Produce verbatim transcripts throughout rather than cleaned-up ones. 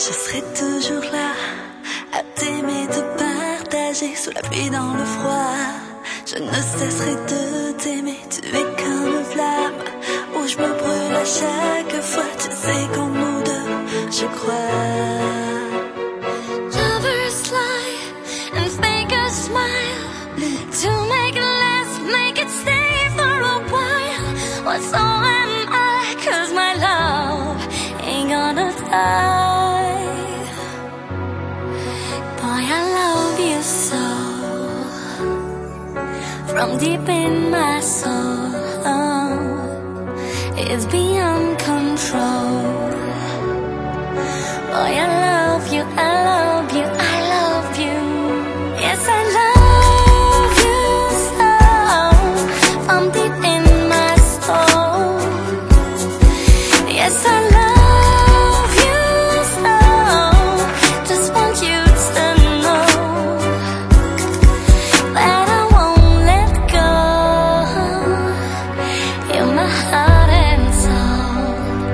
Je serai toujours là, à t'aimer, te partager, sous la pluie, dans le froid. Je ne cesserai de t'aimer, tu es comme une flamme, où je me brûle à chaque fois. Tu sais qu'en nous deux, je crois. Lovers lie and fake a smile to make it last, make it stay for a while. Well, so am I, cause my love ain't gonna die. Boy, I love you so, from deep in my soul. Oh, it's beyond control. Boy, I love you, I love you, I love you. Yes, I love you so, from deep in my soul. Yes, I love you so, just want you to know that I won't let go. You're my heart and soul.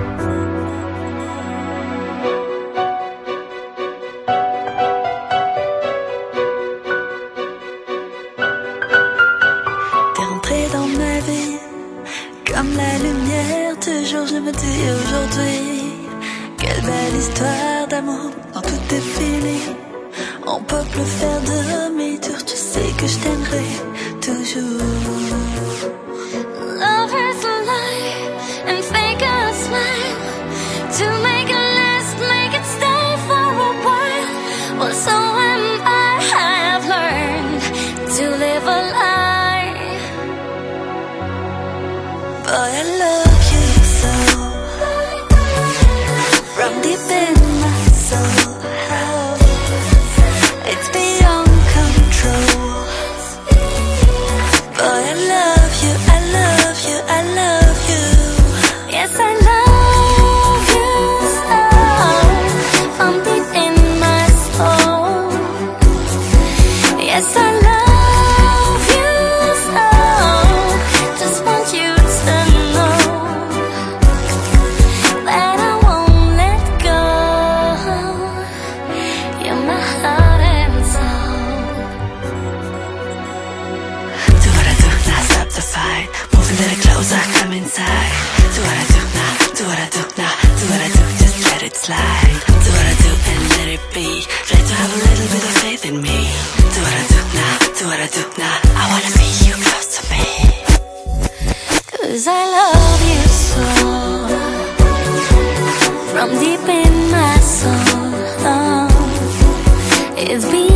T'es rentré dans ma vie comme la lumière. Toujours je me dis aujourd'hui, quelle belle histoire d'amour. Dans tout est fini, on peut plus faire demi-tour. Tu sais que je t'aimerai toujours. Lovers lie and fake a smile to make it last, make it stay for a while. Well, so am I. I have learned to live a lie. Boy, I love you so, from deep in my soul. Oh, it's beyond control. Boy, I love you, I love you, I love you. Yes, I love you so, from deep in my soul. Yes, I love you so, just want you to know that I won't let go. You're my heart and soul. Do what I do, now stop the fight. Move a little closer, come inside. Do what I do now, do what I do now, do what I do, just let it slide. Do what I do and let it be. Try to have a little bit of faith in me. Do what I do now, do what I do now. I wanna see you close to me. Cause I love you so, from deep in my soul. Oh, it's beyond